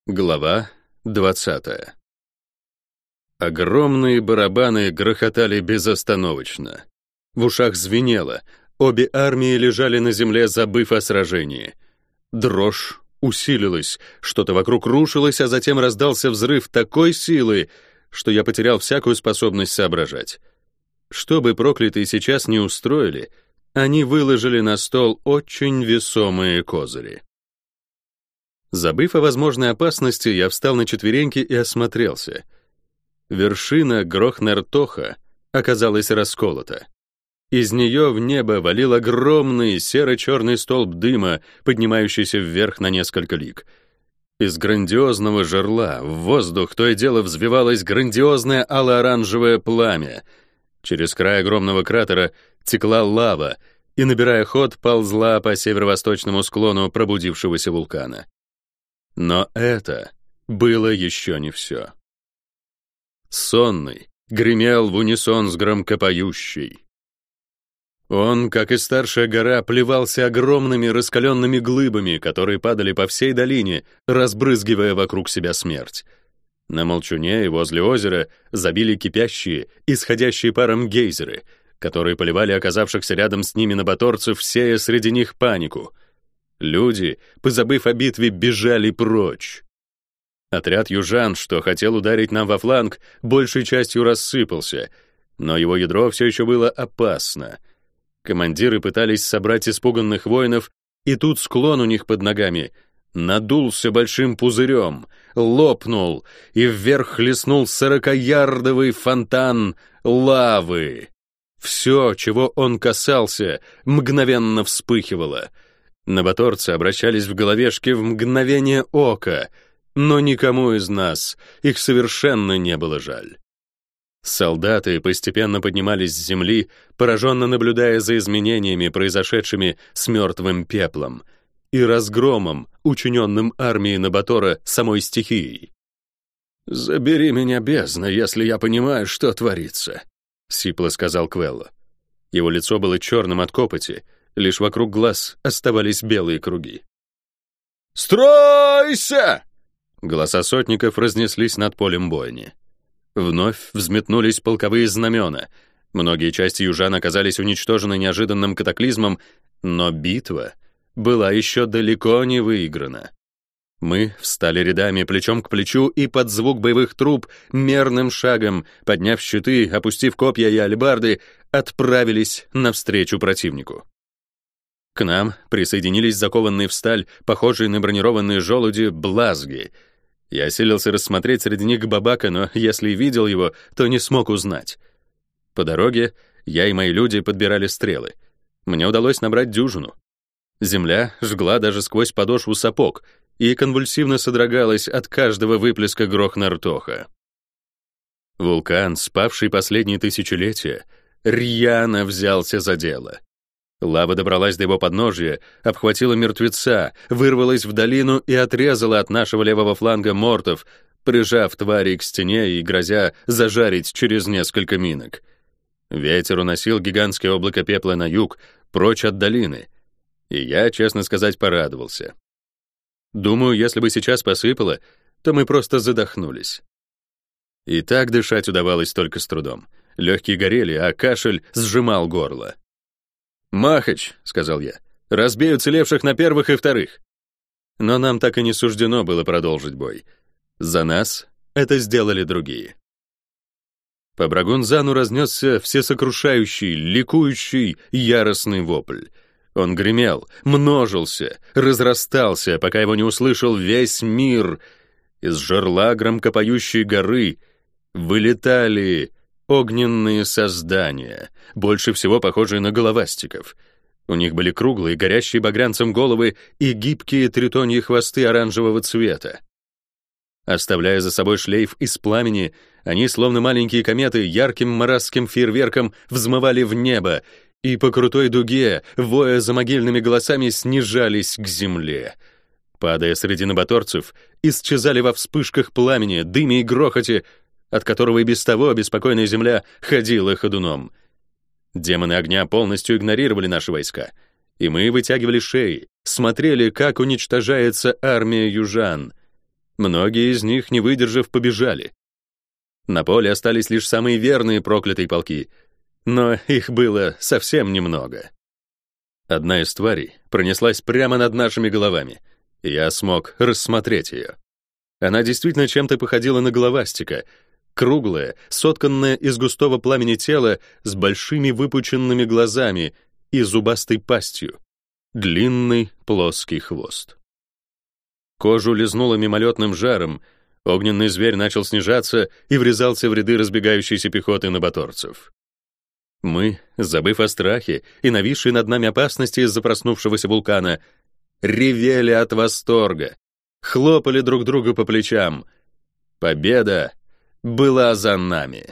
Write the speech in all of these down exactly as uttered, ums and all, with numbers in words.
Глава двадцатая. Огромные барабаны грохотали безостановочно. В ушах звенело, обе армии лежали на земле, забыв о сражении. Дрожь усилилась, что-то вокруг рушилось, а затем раздался взрыв такой силы, что я потерял всякую способность соображать. Что бы проклятые сейчас не устроили, они выложили на стол очень весомые козыри. Забыв о возможной опасности, я встал на четвереньки и осмотрелся. Вершина Грохнартоха оказалась расколота. Из нее в небо валил огромный серо-черный столб дыма, поднимающийся вверх на несколько лиг. Из грандиозного жерла в воздух то и дело взвивалось грандиозное ало-оранжевое пламя. Через край огромного кратера текла лава и, набирая ход, ползла по северо-восточному склону пробудившегося вулкана. Но это было еще не все. Сонный гремел в унисон с громкопоющей. Он, как и старшая гора, плевался огромными раскаленными глыбами, которые падали по всей долине, разбрызгивая вокруг себя смерть. На Молчуне и возле озера забили кипящие, исходящие паром гейзеры, которые поливали оказавшихся рядом с ними набаторцев, сея среди них панику. Люди, позабыв о битве, бежали прочь. Отряд южан, что хотел ударить нам во фланг, большей частью рассыпался, но его ядро все еще было опасно. Командиры пытались собрать испуганных воинов, и тут склон у них под ногами надулся большим пузырем, лопнул, и вверх хлестнул сорокаярдовый фонтан лавы. Все, чего он касался, мгновенно вспыхивало. Набаторцы обращались в головешки в мгновение ока, но никому из нас их совершенно не было жаль. Солдаты постепенно поднимались с земли, пораженно наблюдая за изменениями, произошедшими с мертвым пеплом и разгромом, учиненным армией Набатора самой стихией. «Забери меня, бездна, если я понимаю, что творится», — сипло сказал Квелло. Его лицо было черным от копоти, лишь вокруг глаз оставались белые круги. «Стройся!» Голоса сотников разнеслись над полем бойни. Вновь взметнулись полковые знамена. Многие части южан оказались уничтожены неожиданным катаклизмом, но битва была еще далеко не выиграна. Мы встали рядами плечом к плечу и под звук боевых труб мерным шагом, подняв щиты, опустив копья и алебарды, отправились навстречу противнику. К нам присоединились закованные в сталь, похожие на бронированные желуди, блазги. Я силился рассмотреть среди них Бабака, но если видел его, то не смог узнать. По дороге я и мои люди подбирали стрелы. Мне удалось набрать дюжину. Земля жгла даже сквозь подошву сапог и конвульсивно содрогалась от каждого выплеска Грохнартоха. Вулкан, спавший последние тысячелетия, рьяно взялся за дело. Лава добралась до его подножия, обхватила мертвеца, вырвалась в долину и отрезала от нашего левого фланга мортов, прижав твари к стене и грозя зажарить через несколько минок. Ветер уносил гигантское облако пепла на юг, прочь от долины, и я, честно сказать, порадовался. Думаю, если бы сейчас посыпало, то мы просто задохнулись. И так дышать удавалось только с трудом. Легкие горели, а кашель сжимал горло. «Махач», — сказал я, — «разбей уцелевших на первых и вторых». Но нам так и не суждено было продолжить бой. За нас это сделали другие. По Брагунзану разнесся всесокрушающий, ликующий, яростный вопль. Он гремел, множился, разрастался, пока его не услышал весь мир. Из жерла громкопоющей горы вылетали огненные создания, больше всего похожие на головастиков. У них были круглые, горящие багрянцем головы и гибкие тритоньи хвосты оранжевого цвета. Оставляя за собой шлейф из пламени, они, словно маленькие кометы, ярким маразским фейерверком взмывали в небо и по крутой дуге, воя за могильными голосами, снижались к земле. Падая среди набаторцев, исчезали во вспышках пламени, дыме и грохоте, от которого и без того беспокойная земля ходила ходуном. Демоны огня полностью игнорировали наши войска, и мы вытягивали шеи, смотрели, как уничтожается армия южан. Многие из них, не выдержав, побежали. На поле остались лишь самые верные проклятые полки, но их было совсем немного. Одна из тварей пронеслась прямо над нашими головами, и я смог рассмотреть ее. Она действительно чем-то походила на головастика, круглое, сотканное из густого пламени тело с большими выпученными глазами и зубастой пастью, длинный плоский хвост. Кожу лизнуло мимолетным жаром, огненный зверь начал снижаться и врезался в ряды разбегающейся пехоты набаторцев. Мы, забыв о страхе и нависшей над нами опасности из-за проснувшегося вулкана, ревели от восторга, хлопали друг друга по плечам. Победа была за нами.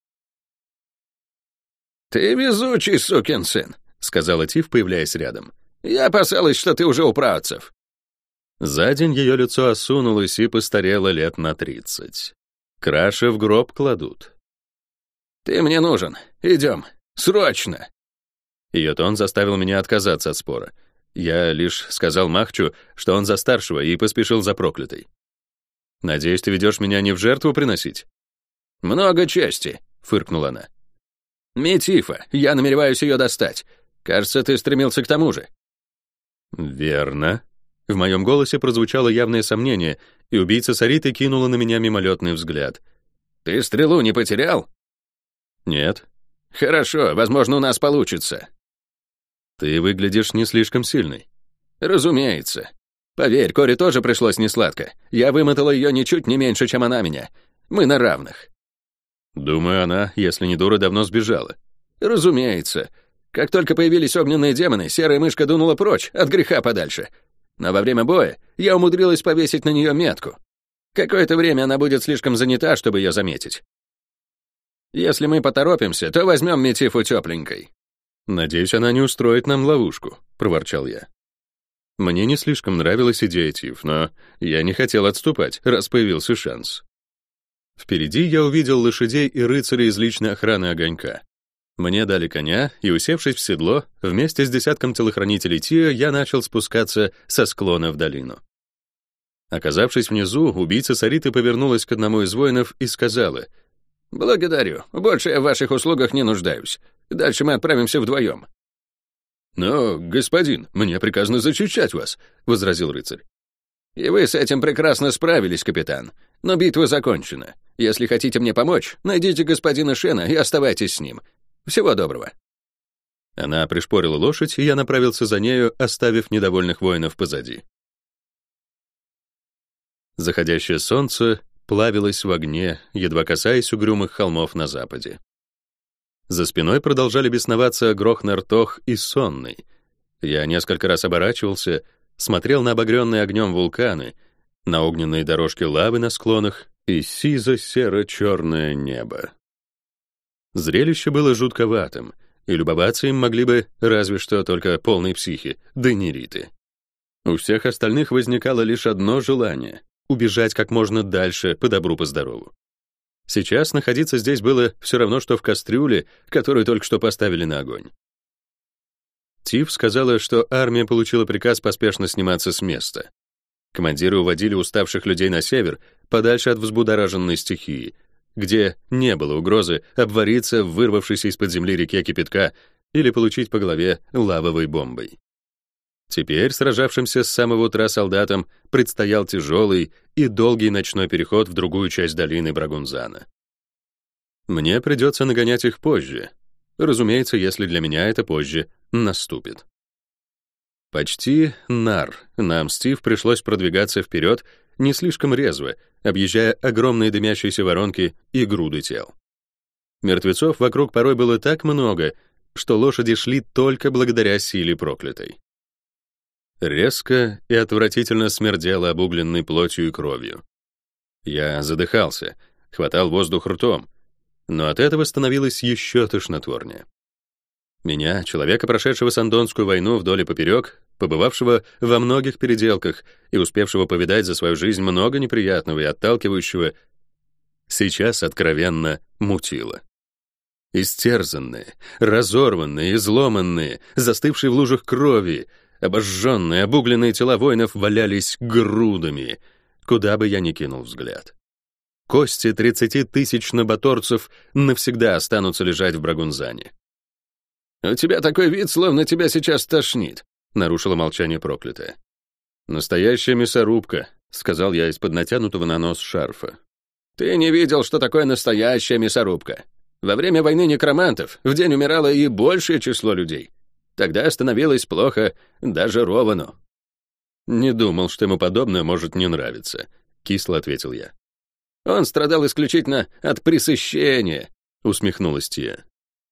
«Ты везучий сукин сын», — сказала Тиф, появляясь рядом. «Я опасалась, что ты уже у праотцев». За день ее лицо осунулось и постарело лет на тридцать. Краши в гроб кладут. «Ты мне нужен. Идем. Срочно!» Ее тон заставил меня отказаться от спора. Я лишь сказал Махчу, что он за старшего, и поспешил за проклятой. «Надеюсь, ты ведешь меня не в жертву приносить?» «Много чести», — фыркнула она. «Метифа, я намереваюсь ее достать. Кажется, ты стремился к тому же». «Верно». В моем голосе прозвучало явное сомнение, и убийца Сариты кинула на меня мимолетный взгляд. «Ты стрелу не потерял?» «Нет». «Хорошо, возможно, у нас получится». «Ты выглядишь не слишком сильной». «Разумеется. Поверь, Коре тоже пришлось несладко. Я вымотала ее ничуть не меньше, чем она меня. Мы на равных». «Думаю, она, если не дура, давно сбежала». «Разумеется. Как только появились огненные демоны, серая мышка дунула прочь, от греха подальше. Но во время боя я умудрилась повесить на нее метку. Какое-то время она будет слишком занята, чтобы ее заметить. Если мы поторопимся, то возьмем Метифу тепленькой». «Надеюсь, она не устроит нам ловушку», — проворчал я. Мне не слишком нравилась идея Тиф, но я не хотел отступать, раз появился шанс. Впереди я увидел лошадей и рыцарей из личной охраны огонька. Мне дали коня, и, усевшись в седло, вместе с десятком телохранителей Тиа я начал спускаться со склона в долину. Оказавшись внизу, убийца Сариты повернулась к одному из воинов и сказала: «Благодарю, больше я в ваших услугах не нуждаюсь. Дальше мы отправимся вдвоем». «Но, господин, мне приказано защищать вас», — возразил рыцарь. «И вы с этим прекрасно справились, капитан. Но битва закончена. Если хотите мне помочь, найдите господина Шена и оставайтесь с ним. Всего доброго». Она пришпорила лошадь, и я направился за нею, оставив недовольных воинов позади. Заходящее солнце плавилось в огне, едва касаясь угрюмых холмов на западе. За спиной продолжали бесноваться Грохнар-Тох и Сонный. Я несколько раз оборачивался, смотрел на обогренные огнем вулканы, на огненные дорожки лавы на склонах и сизо-серо-черное небо. Зрелище было жутковатым, и любоваться им могли бы разве что только полные психи, денериты. У всех остальных возникало лишь одно желание — убежать как можно дальше, по добру, по здорову. Сейчас находиться здесь было все равно, что в кастрюле, которую только что поставили на огонь. Тиф сказала, что армия получила приказ поспешно сниматься с места. Командиры уводили уставших людей на север, подальше от взбудораженной стихии, где не было угрозы обвариться в вырвавшейся из-под земли реке кипятка или получить по голове лавовой бомбой. Теперь сражавшимся с самого утра солдатам предстоял тяжелый и долгий ночной переход в другую часть долины Брагунзана. Мне придется нагонять их позже. Разумеется, если для меня это позже наступит. Почти нар нам с Стив пришлось продвигаться вперед не слишком резво, объезжая огромные дымящиеся воронки и груды тел. Мертвецов вокруг порой было так много, что лошади шли только благодаря силе проклятой. Резко и отвратительно смердело обугленной плотью и кровью. Я задыхался, хватал воздух ртом, но от этого становилось еще тошнотворнее. Меня, человека, прошедшего Сандонскую войну вдоль и поперек, побывавшего во многих переделках и успевшего повидать за свою жизнь много неприятного и отталкивающего, сейчас откровенно мутило. Истерзанные, разорванные, изломанные, застывшие в лужах крови, обожженные, обугленные тела воинов валялись грудами. куда бы я ни кинул взгляд. Кости тридцати тысяч набаторцев навсегда останутся лежать в Брагунзане. «У тебя такой вид, словно тебя сейчас тошнит», — нарушила молчание проклятая. «Настоящая мясорубка», — сказал я из-под натянутого на нос шарфа. «Ты не видел, что такое настоящая мясорубка? Во время войны некромантов в день умирало и большее число людей. Тогда становилось плохо даже Ровану». «Не думал, что ему подобное может не нравиться», — кисло ответил я. «Он страдал исключительно от пресыщения», — усмехнулась Тия.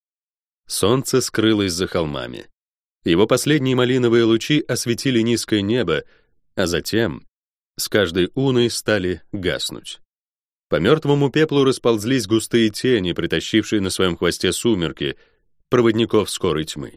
Солнце скрылось за холмами. Его последние малиновые лучи осветили низкое небо, а затем с каждой уной стали гаснуть. По мертвому пеплу расползлись густые тени, притащившие на своем хвосте сумерки, проводников скорой тьмы.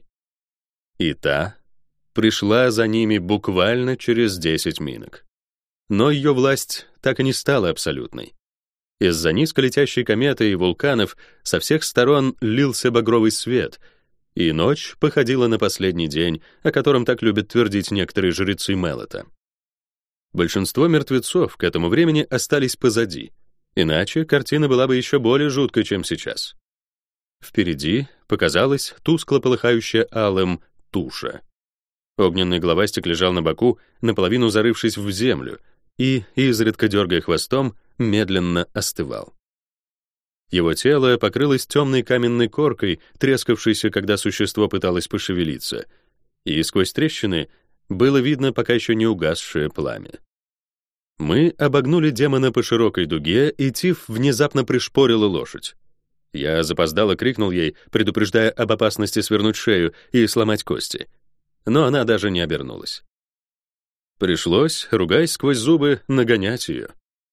И та пришла за ними буквально через десять минок. Но ее власть так и не стала абсолютной. Из-за низколетящей кометы и вулканов со всех сторон лился багровый свет, и ночь походила на последний день, о котором так любят твердить некоторые жрецы Мелота. Большинство мертвецов к этому времени остались позади, иначе картина была бы еще более жуткой, чем сейчас. Впереди показалась тускло полыхающая алым туша. Огненный головастик лежал на боку, наполовину зарывшись в землю, и, изредка дергая хвостом, медленно остывал. Его тело покрылось темной каменной коркой, трескавшейся, когда существо пыталось пошевелиться, и сквозь трещины было видно пока еще не угасшее пламя. Мы обогнули демона по широкой дуге, и Тиф внезапно пришпорила лошадь. Я запоздало крикнул ей, предупреждая об опасности свернуть шею и сломать кости, но она даже не обернулась. Пришлось, ругаясь сквозь зубы, нагонять ее.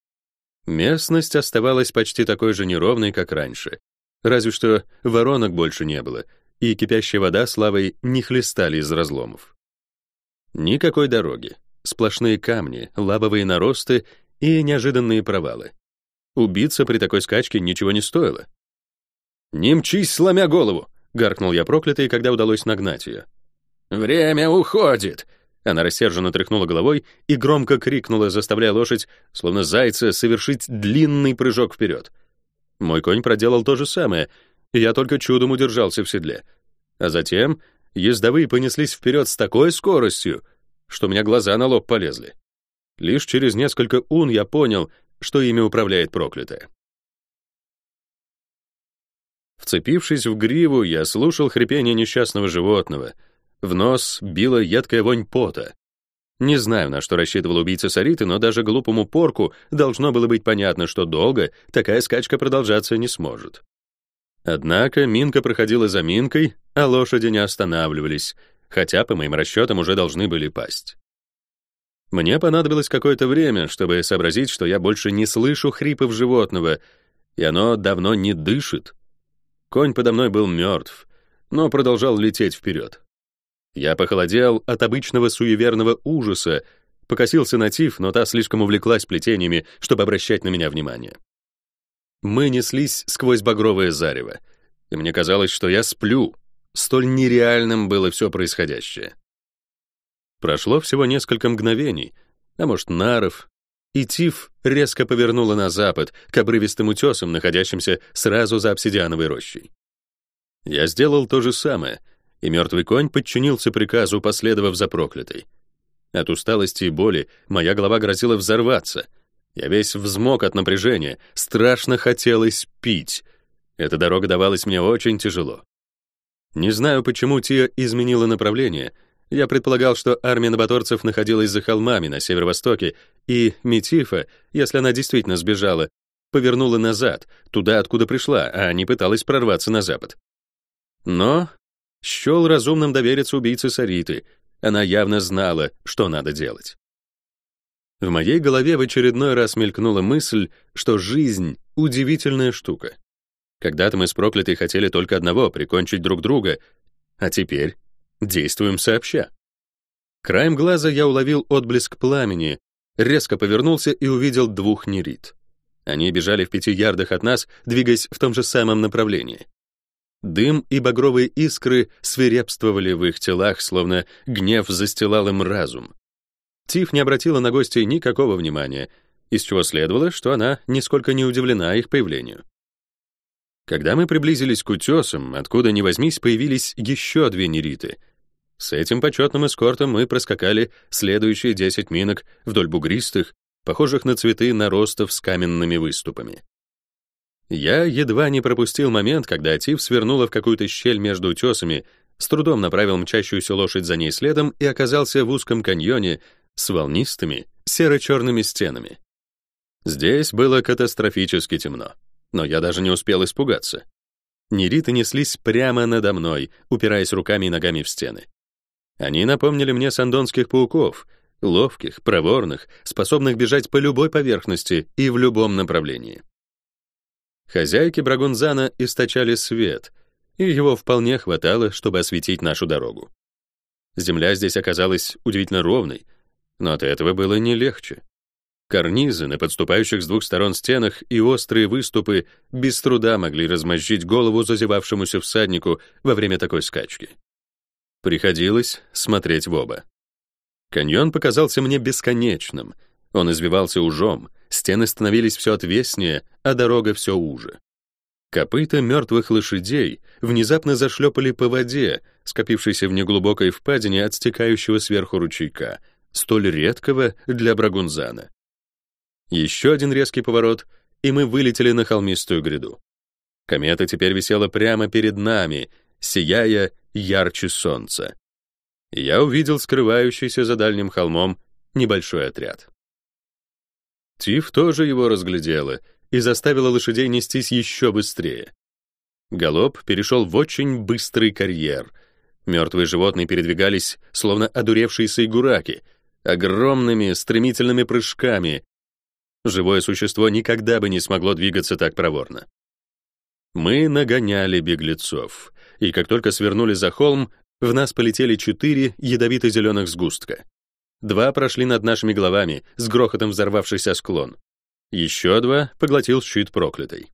Местность оставалась почти такой же неровной, как раньше, разве что воронок больше не было, и кипящая вода с лавой не хлестали из разломов. Никакой дороги, сплошные камни, лавовые наросты и неожиданные провалы. Убиться при такой скачке ничего не стоило. «Не мчись, сломя голову!» — гаркнул я проклятый, когда удалось нагнать ее. «Время уходит!» Она рассерженно тряхнула головой и громко крикнула, заставляя лошадь, словно зайца, совершить длинный прыжок вперед. Мой конь проделал то же самое, и я только чудом удержался в седле. А затем ездовые понеслись вперед с такой скоростью, что у меня глаза на лоб полезли. Лишь через несколько ун я понял, что ими управляет проклятая. Вцепившись в гриву, я слушал хрипение несчастного животного. В нос била едкая вонь пота. Не знаю, на что рассчитывал убийца Сариты, но даже глупому порку должно было быть понятно, что долго такая скачка продолжаться не сможет. Однако минка проходила за минкой, а лошади не останавливались, хотя, по моим расчетам, уже должны были пасть. Мне понадобилось какое-то время, чтобы сообразить, что я больше не слышу хрипов животного, и оно давно не дышит. Конь подо мной был мертв, но продолжал лететь вперед. Я похолодел от обычного суеверного ужаса, покосился на Тиф, но та слишком увлеклась плетениями, чтобы обращать на меня внимание. Мы неслись сквозь багровое зарево, и мне казалось, что я сплю. Столь нереальным было все происходящее. Прошло всего несколько мгновений, а может, наров, и Тиф резко повернула на запад, к обрывистым утесам, находящимся сразу за обсидиановой рощей. Я сделал то же самое, и мертвый конь подчинился приказу, последовав за проклятой. От усталости и боли моя голова грозила взорваться. Я весь взмок от напряжения, страшно хотелось пить. Эта дорога давалась мне очень тяжело. Не знаю, почему Тия изменила направление. Я предполагал, что армия набаторцев находилась за холмами на северо-востоке, и Метифа, если она действительно сбежала, повернула назад, туда, откуда пришла, а не пыталась прорваться на запад. Но счел разумным довериться убийце Сариты. Она явно знала, что надо делать. В моей голове в очередной раз мелькнула мысль, что жизнь — удивительная штука. Когда-то мы с проклятой хотели только одного — прикончить друг друга, а теперь действуем сообща. Краем глаза я уловил отблеск пламени, резко повернулся и увидел двух нерит. Они бежали в пяти ярдах от нас, двигаясь в том же самом направлении. Дым и багровые искры свирепствовали в их телах, словно гнев застилал им разум. Тиф не обратила на гостей никакого внимания. из чего следовало, что она нисколько не удивлена их появлению. Когда мы приблизились к утесам, откуда ни возьмись, появились еще две нериты. С этим почетным эскортом мы проскакали следующие десять минок вдоль бугристых, похожих на цветы наростов с каменными выступами. Я едва не пропустил момент, когда Тиф свернула в какую-то щель между утесами, с трудом направил мчащуюся лошадь за ней следом и оказался в узком каньоне с волнистыми серо-черными стенами. Здесь было катастрофически темно, но я даже не успел испугаться. Нериты неслись прямо надо мной, упираясь руками и ногами в стены. Они напомнили мне сандонских пауков, ловких, проворных, способных бежать по любой поверхности и в любом направлении. Хозяйки Брагунзана источали свет, и его вполне хватало, чтобы осветить нашу дорогу. Земля здесь оказалась удивительно ровной, но от этого было не легче. Карнизы на подступающих с двух сторон стенах и острые выступы без труда могли размозжить голову зазевавшемуся всаднику во время такой скачки. Приходилось смотреть в оба. Каньон показался мне бесконечным. Он извивался ужом, стены становились все отвеснее, а дорога все уже. Копыта мертвых лошадей внезапно зашлепали по воде, скопившейся в неглубокой впадине от стекающего сверху ручейка, столь редкого для Брагунзана. Еще один резкий поворот, и мы вылетели на холмистую гряду. Комета теперь висела прямо перед нами, сияя ярче солнца. Я увидел скрывающийся за дальним холмом небольшой отряд. Тиф тоже его разглядела и заставила лошадей нестись еще быстрее. Галоп перешел в очень быстрый карьер. Мертвые животные передвигались, словно одуревшие сайгураки, огромными стремительными прыжками. Живое существо никогда бы не смогло двигаться так проворно. Мы нагоняли беглецов, и как только свернули за холм, в нас полетели четыре ядовито-зеленых сгустка. Два прошли над нашими головами, с грохотом взорвавшись о склон. Еще два поглотил щит проклятой.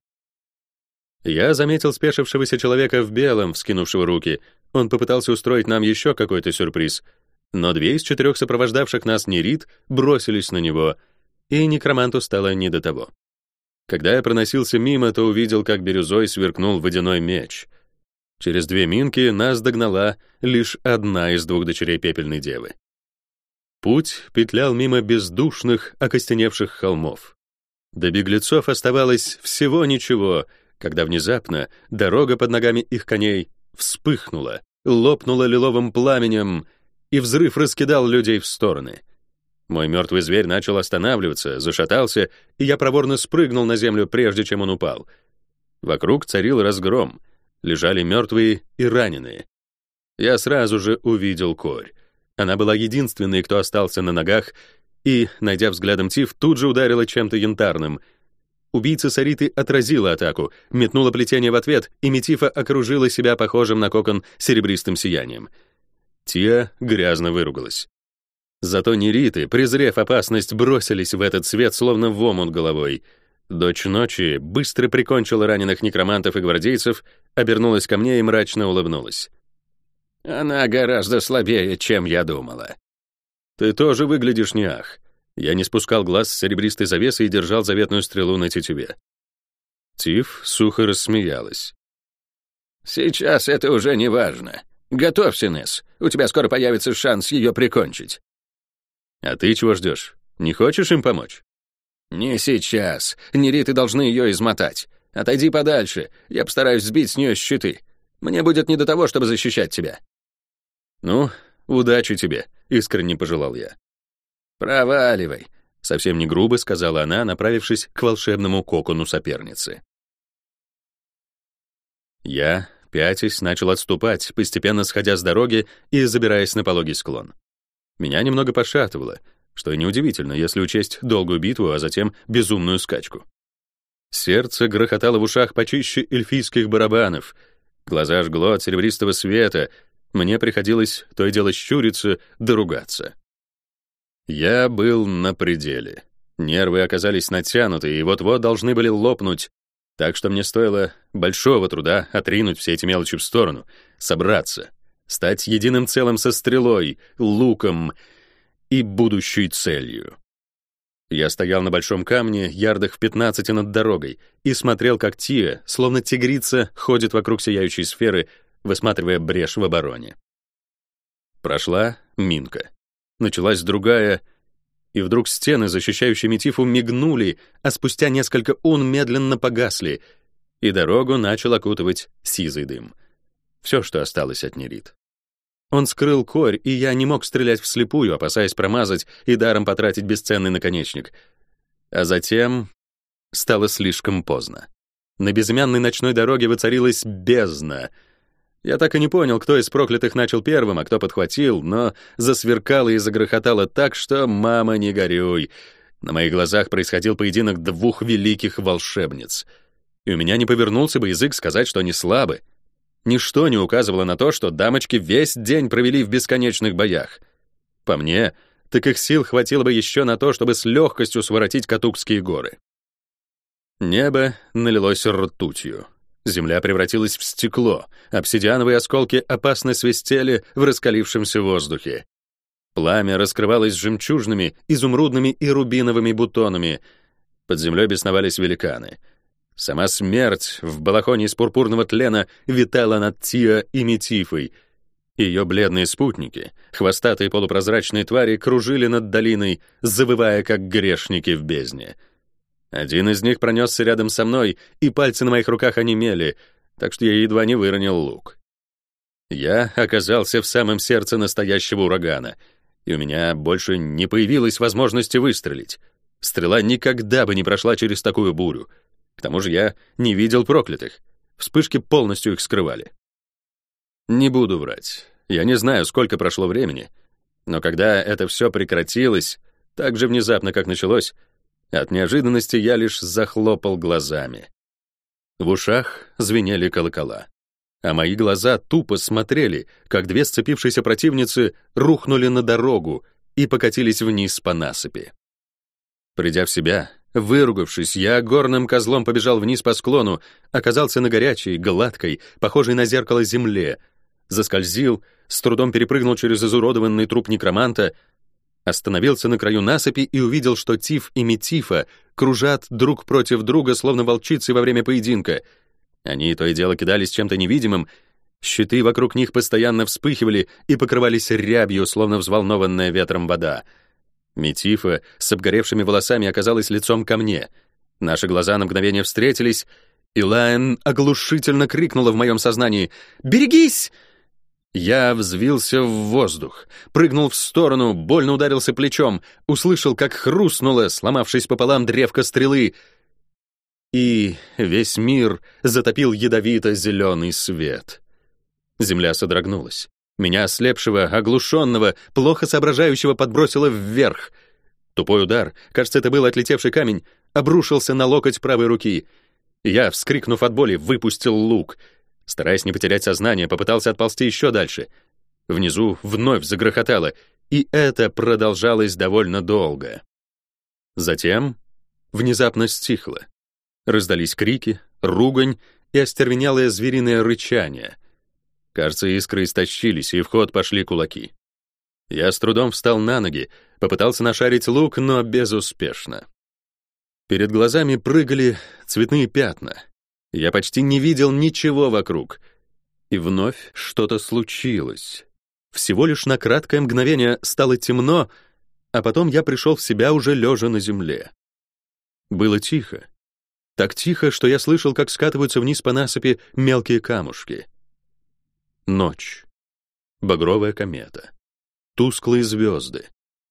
Я заметил спешившегося человека в белом, вскинувшего руки. Он попытался устроить нам еще какой-то сюрприз, но две из четырех сопровождавших нас нерит бросились на него, и некроманту стало не до того. Когда я проносился мимо, то увидел, как бирюзой сверкнул водяной меч. Через две минки нас догнала лишь одна из двух дочерей пепельной девы. Путь петлял мимо бездушных, окостеневших холмов. До беглецов оставалось всего ничего, когда внезапно дорога под ногами их коней вспыхнула, лопнула лиловым пламенем, и взрыв раскидал людей в стороны. Мой мертвый зверь начал останавливаться, зашатался, и я проворно спрыгнул на землю, прежде чем он упал. Вокруг царил разгром, лежали мертвые и раненые. Я сразу же увидел Корь. Она была единственной, кто остался на ногах, и, найдя взглядом Тиф, тут же ударила чем-то янтарным. Убийца Сариты отразила атаку, метнула плетение в ответ, и Метифа окружила себя похожим на кокон серебристым сиянием. Тия грязно выругалась. Зато нериты, презрев опасность, бросились в этот свет, словно в омут головой. Дочь ночи быстро прикончила раненых некромантов и гвардейцев, обернулась ко мне и мрачно улыбнулась. «Она гораздо слабее, чем я думала». «Ты тоже выглядишь не ах». Я не спускал глаз с серебристой завесы и держал заветную стрелу на тетиве. Тиф сухо рассмеялась. «Сейчас это уже не важно. Готовься, Несс. У тебя скоро появится шанс ее прикончить». «А ты чего ждешь? Не хочешь им помочь?» «Не сейчас. Нериты должны ее измотать. Отойди подальше. Я постараюсь сбить с нее щиты. Мне будет не до того, чтобы защищать тебя». «Ну, удачи тебе», — искренне пожелал я. «Проваливай», — совсем не грубо сказала она, направившись к волшебному кокону соперницы. Я, пятясь, начал отступать, постепенно сходя с дороги и забираясь на пологий склон. Меня немного пошатывало, что и неудивительно, если учесть долгую битву, а затем безумную скачку. Сердце грохотало в ушах почище эльфийских барабанов, глаза жгло от серебристого света, мне приходилось то и дело щуриться да ругаться. Я был на пределе. Нервы оказались натянуты и вот-вот должны были лопнуть, так что мне стоило большого труда отринуть все эти мелочи в сторону, собраться, стать единым целым со стрелой, луком и будущей целью. Я стоял на большом камне, ярдах в пятнадцати над дорогой, и смотрел, как Тия, словно тигрица, ходит вокруг сияющей сферы, высматривая брешь в обороне. Прошла Минка. Началась другая, и вдруг стены, защищающие Метифу, мигнули, а спустя несколько ун медленно погасли, и дорогу начал окутывать сизый дым. Все, что осталось от Нерит. Он скрыл корь, и я не мог стрелять вслепую, опасаясь промазать и даром потратить бесценный наконечник. А затем стало слишком поздно. На безымянной ночной дороге воцарилась бездна. Я так и не понял, кто из проклятых начал первым, а кто подхватил, но засверкало и загрохотало так, что «мама, не горюй». На моих глазах происходил поединок двух великих волшебниц. И у меня не повернулся бы язык сказать, что они слабы. Ничто не указывало на то, что дамочки весь день провели в бесконечных боях. По мне, так их сил хватило бы еще на то, чтобы с легкостью своротить Катукские горы. Небо налилось ртутью. Земля превратилась в стекло. Обсидиановые осколки опасно свистели в раскалившемся воздухе. Пламя раскрывалось жемчужными, изумрудными и рубиновыми бутонами. Под землей бесновались великаны. Сама смерть в балахоне из пурпурного тлена витала над Тиа и Метифой. Ее бледные спутники, хвостатые полупрозрачные твари, кружили над долиной, завывая, как грешники в бездне. Один из них пронесся рядом со мной, и пальцы на моих руках онемели, так что я едва не выронил лук. Я оказался в самом сердце настоящего урагана, и у меня больше не появилось возможности выстрелить. Стрела никогда бы не прошла через такую бурю. К тому же я не видел проклятых. Вспышки полностью их скрывали. Не буду врать. Я не знаю, сколько прошло времени, но когда это все прекратилось, так же внезапно, как началось, от неожиданности я лишь захлопал глазами. В ушах звенели колокола, а мои глаза тупо смотрели, как две сцепившиеся противницы рухнули на дорогу и покатились вниз по насыпи. Придя в себя, выругавшись, я горным козлом побежал вниз по склону, оказался на горячей, гладкой, похожей на зеркало земле, заскользил, с трудом перепрыгнул через изуродованный труп некроманта, остановился на краю насыпи и увидел, что Тиф и Метифа кружат друг против друга, словно волчицы во время поединка. Они то и дело кидались чем-то невидимым, щиты вокруг них постоянно вспыхивали и покрывались рябью, словно взволнованная ветром вода. Метифа с обгоревшими волосами оказалась лицом ко мне. Наши глаза на мгновение встретились, и Лайн оглушительно крикнула в моем сознании «Берегись!». Я взвился в воздух, прыгнул в сторону, больно ударился плечом, услышал, как хрустнуло, сломавшись пополам, древко стрелы, и весь мир затопил ядовито-зеленый свет. Земля содрогнулась. Меня, ослепшего, оглушенного, плохо соображающего, подбросило вверх. Тупой удар, кажется, это был отлетевший камень, обрушился на локоть правой руки. Я, вскрикнув от боли, выпустил лук. Стараясь не потерять сознание, попытался отползти еще дальше. Внизу вновь загрохотало, и это продолжалось довольно долго. Затем внезапно стихло. Раздались крики, ругань и остервенелое звериное рычание. Кажется, искры истощились, и в ход пошли кулаки. Я с трудом встал на ноги, попытался нашарить лук, но безуспешно. Перед глазами прыгали цветные пятна. Я почти не видел ничего вокруг. И вновь что-то случилось. Всего лишь на краткое мгновение стало темно, а потом я пришел в себя уже лежа на земле. Было тихо. Так тихо, что я слышал, как скатываются вниз по насыпи мелкие камушки. Ночь. Багровая комета. Тусклые звезды.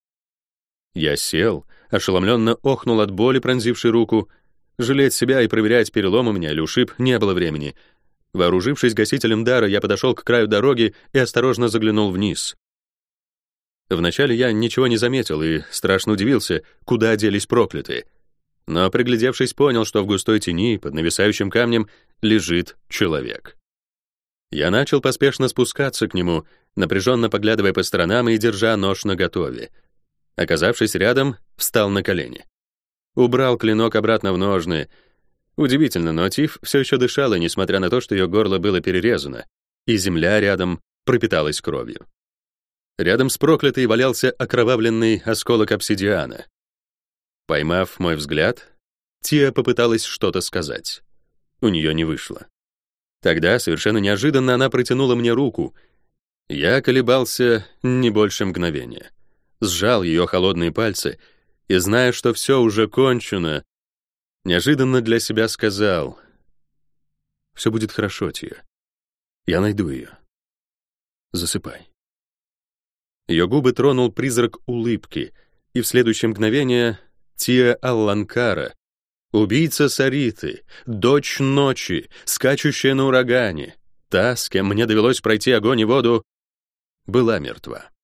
Я сел, ошеломленно охнул от боли, пронзившей руку. Жалеть себя и проверять, перелом у меня или ушиб, не было времени. Вооружившись гасителем дара, я подошел к краю дороги и осторожно заглянул вниз. Вначале я ничего не заметил и страшно удивился, куда делись проклятые. Но, приглядевшись, понял, что в густой тени, под нависающим камнем, лежит человек. Я начал поспешно спускаться к нему, напряженно поглядывая по сторонам и держа нож наготове. Оказавшись рядом, встал на колени. Убрал клинок обратно в ножны. Удивительно, но Тиф все еще дышала, несмотря на то, что ее горло было перерезано, и земля рядом пропиталась кровью. Рядом с проклятой валялся окровавленный осколок обсидиана. Поймав мой взгляд, Тия попыталась что-то сказать. У нее не вышло. Тогда, совершенно неожиданно, она протянула мне руку. Я колебался не больше мгновения. Сжал ее холодные пальцы и, зная, что все уже кончено, неожиданно для себя сказал: «Все будет хорошо, Тия. Я найду ее. Засыпай». Ее губы тронул призрак улыбки, и в следующее мгновение Тия Алланкара, убийца Сариты, дочь ночи, скачущая на урагане, та, с кем мне довелось пройти огонь и воду, была мертва.